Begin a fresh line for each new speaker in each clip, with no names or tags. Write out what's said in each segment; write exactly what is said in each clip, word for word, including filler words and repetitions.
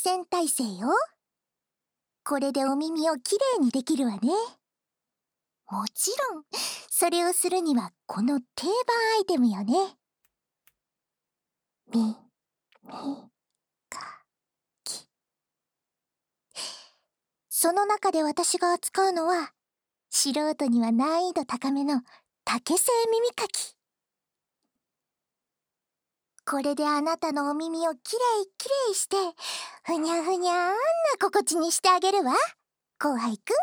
線体制よ。これでお耳をきれいにできるわね。もちろん、それをするにはこの定番アイテムよね。み、み、か、き。その中で私が扱うのは、素人には難易度高めの竹製耳かき。これであなたのお耳をきれいきれいして、ふにゃふにゃーんな心地にしてあげるわ、後輩くん。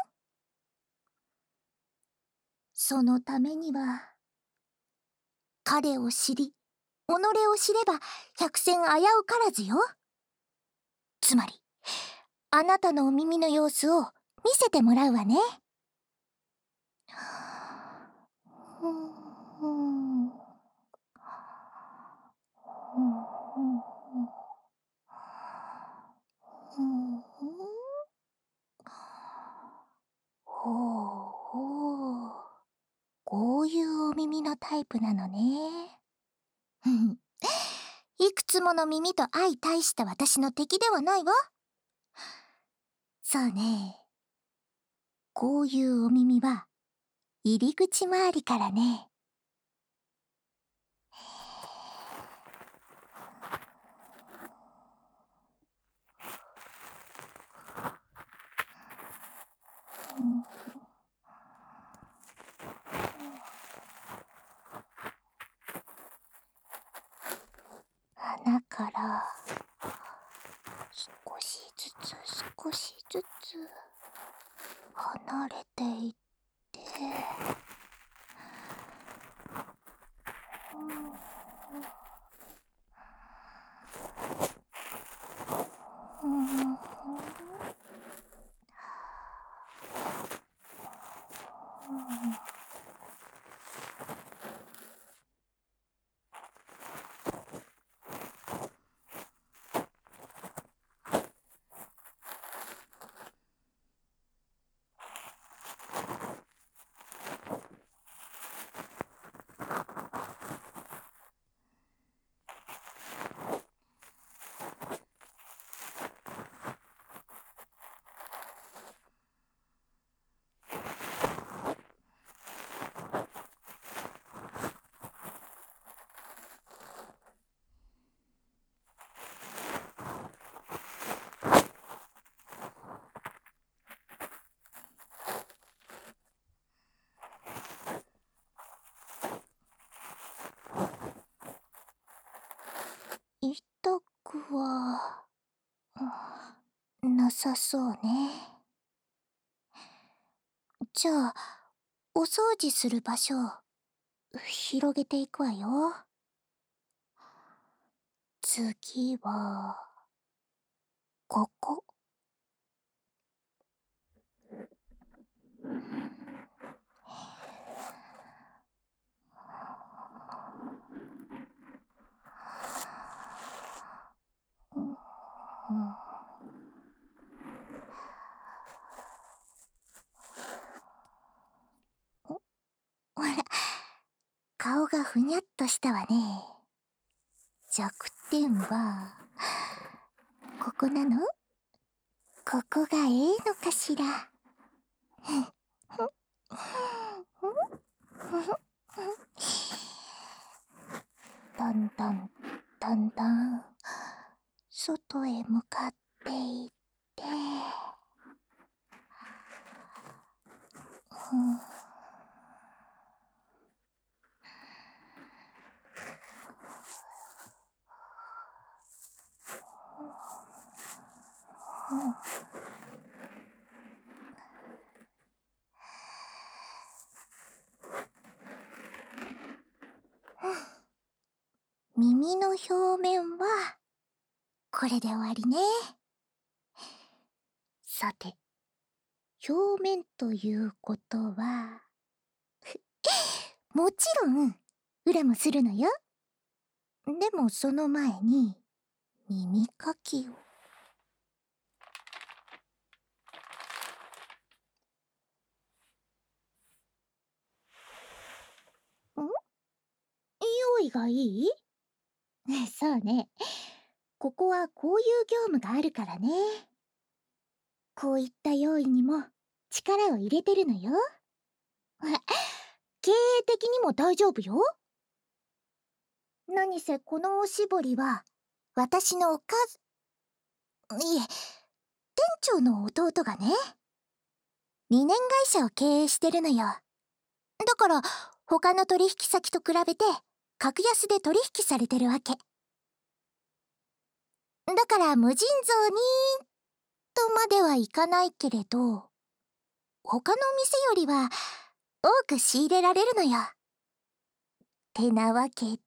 そのためには、彼を知り、己を知れば百戦危うからずよ。つまり、あなたのお耳の様子を見せてもらうわね。ふんふんふんふんふんほうほう、こういうお耳のタイプなのね。ふん、いくつもの耳と相対した私の敵ではないわ。そうね。こういうお耳は入り口周りからね。穴から少しずつ少しずつ離れていって、うんうん、痛くは、うん、なさそうね。じゃあ、お掃除する場所、広げていくわよ。次は、ここ。うんうん、ほら、顔がふにゃっとしたわね。弱点は、ここなの？ここがええのかしら。だんだん、だんだん、外へ向かっていって、ふん、耳の表面はこれで終わりね。さて、表面ということはもちろん裏もするのよ。でもその前に耳かきを。ん？用意がいい？そうね。 ここはこういう業務があるからね。こういった用意にも力を入れてるのよ。経営的にも大丈夫よ。何せこのおしぼりは私のおかず、いえ、店長の弟がね、二年会社を経営してるのよ。だから他の取引先と比べて格安で取引されてるわけ。だから無尽蔵にとまではいかないけれど、他の店よりは多く仕入れられるのよ。てなわけで。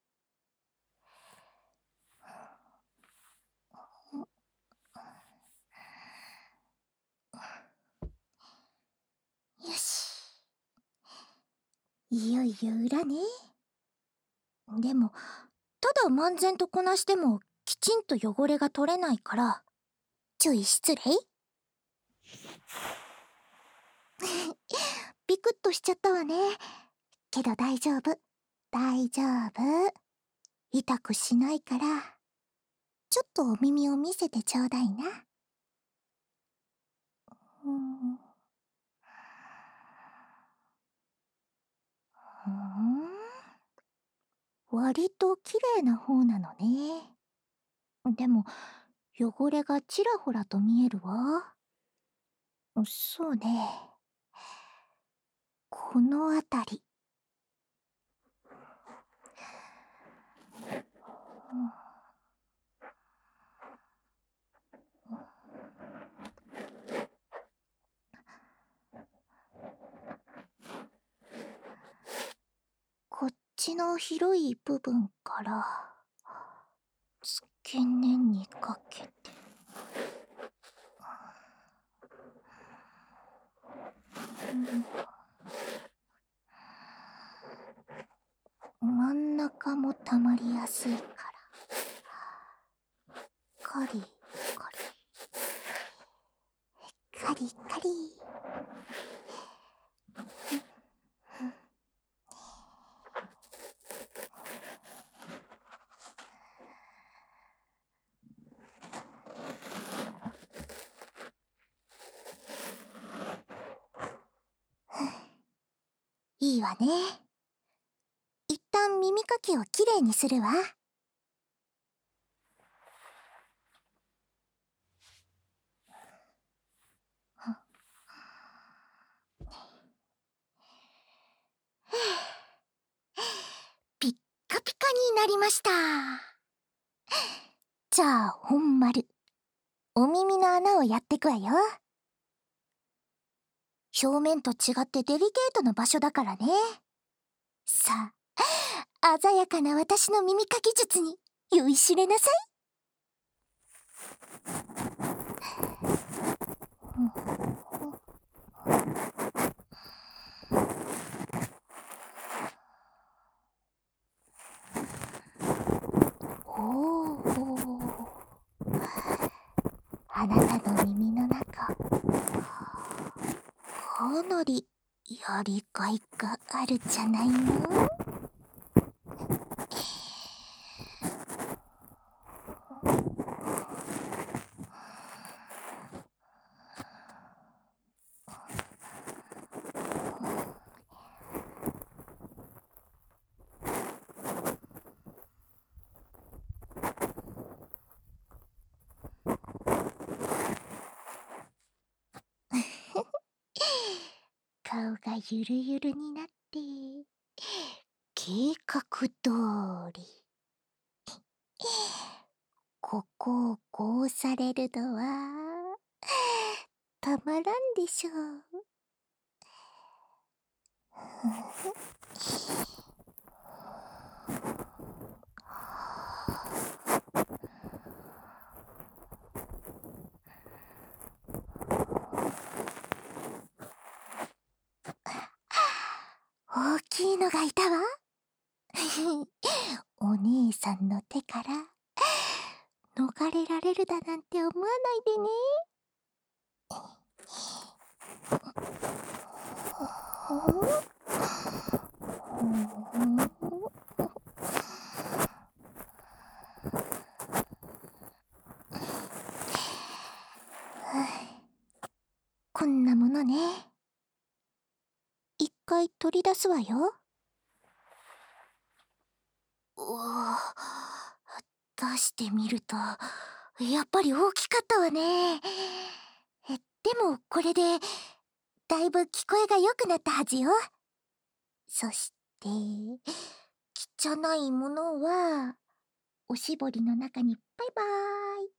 よし。いよいよ裏ね。でも、ただ漫然とこなしてもきちんと汚れが取れないから、ちょい失礼。ビクッとしちゃったわね。けど大丈夫。大丈夫。痛くしないから、ちょっとお耳を見せてちょうだいな。うん。ふん。割と綺麗な方なのね。でも、汚れがちらほらと見えるわ。そうね。このあたり。こっちの広い部分から付け根にかけて、うん、真ん中もたまりやすいからカリカリカリカリ。いいわね。一旦耳かきをきれいにするわ。ピッカピカになりました。じゃあ本丸、お耳の穴をやってくわよ。表面と違ってデリケートな場所だからね。さあ、鮮やかな私の耳かき術に酔いしれなさい。おお、あなたの耳の中、かなりやりがいがあるじゃないの。顔がゆるゆるになって計画通りここをこうされるのはたまらんでしょう。大きいのがいたわ。お姉さんの手から逃れられるだなんて思わないでね。 回取り出すわよ。うわ、出してみるとやっぱり大きかったわね。えでもこれでだいぶ聞こえが良くなったはずよ。そして汚いものはおしぼりの中にバイバーイ。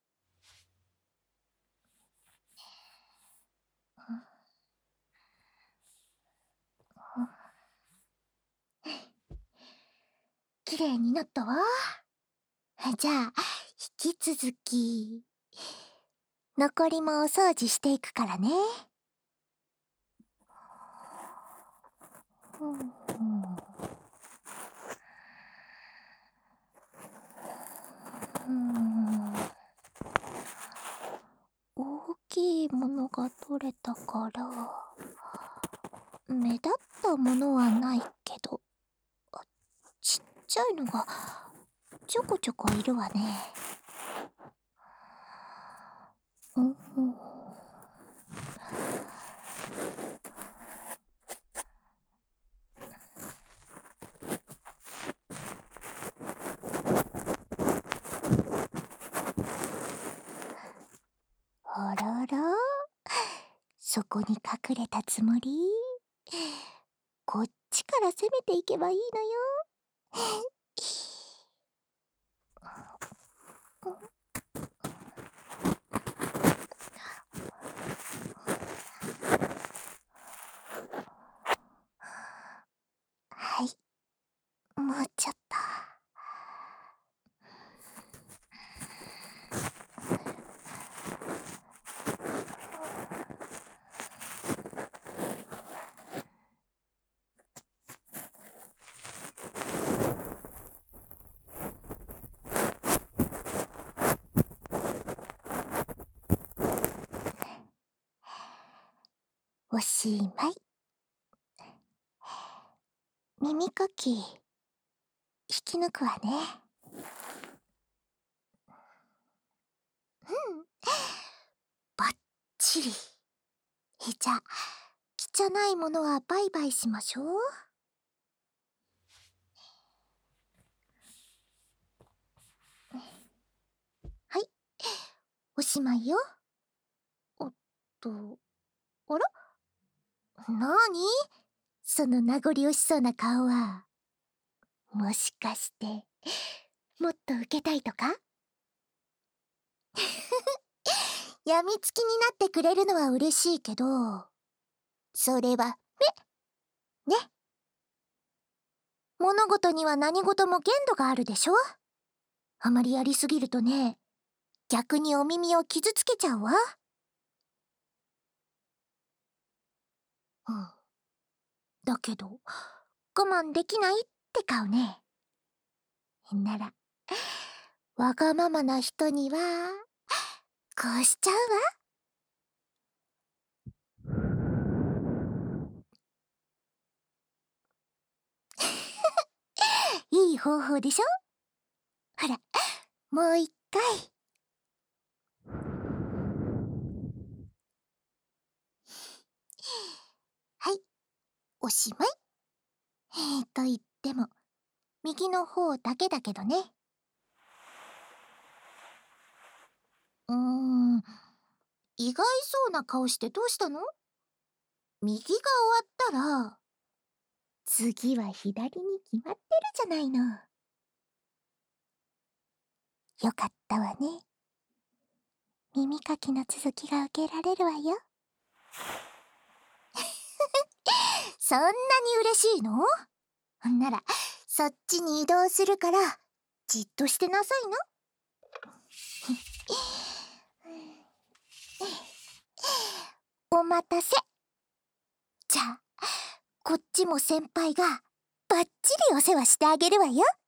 きれいになったわ。じゃあ引き続き残りもお掃除していくからね。うんうん、うん大きいものが取れたから目立ったものはないけど、ちっちゃいのがちょこちょこいるわね。うんうん、あらら、そこに隠れたつもり？こっちから攻めていけばいいのよ。はい、もうちょっと。おしまい。耳かき引き抜くわね。うん、バッチリ。じゃあ汚いものはバイバイしましょう。はい、おしまいよ。おっと、あら？なーに？その名残惜しそうな顔は。もしかしてもっと受けたいとか？やみつきになってくれるのは嬉しいけど、それはね。ね。物事には何事も限度があるでしょ。あまりやりすぎるとね、逆にお耳を傷つけちゃうわ。うん。だけど我慢できないって顔ね。ならわがままな人にはこうしちゃうわ。いい方法でしょ。ほら、もう一回。はい、おしまい。えー、と言っても右の方だけだけどね。うーん、意外そうな顔してどうしたの？右が終わったら次は左に決まってるじゃないの。よかったわね。耳かきの続きが受けられるわよ。そんなに嬉しいの？ならそっちに移動するからじっとしてなさいな。お待たせ。じゃあこっちも先輩がバッチリお世話してあげるわよ。